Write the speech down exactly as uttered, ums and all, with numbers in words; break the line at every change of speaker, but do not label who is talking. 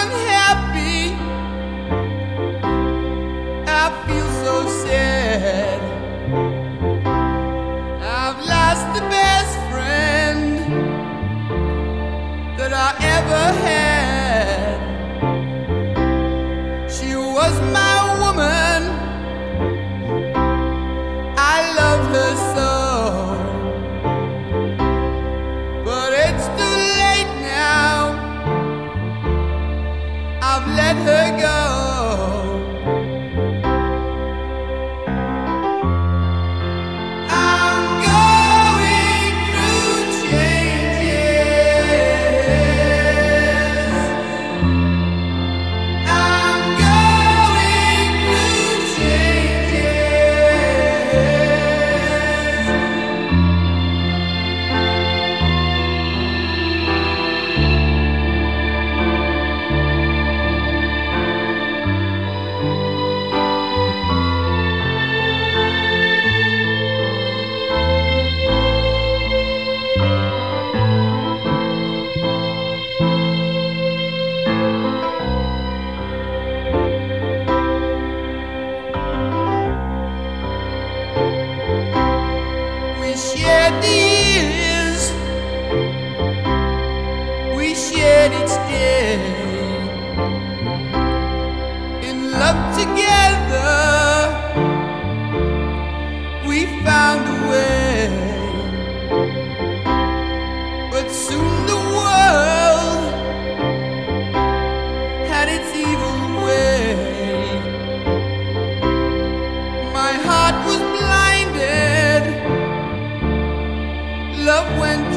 unhappy. I feel so sad. I've lost the best friend that I ever had. She was my woman. I loved her so. But it's too late now. I've let her go. We shared the years, we shared each day, in love together, we found a way. But soon the world had its evil way. My heart was blinded. Love went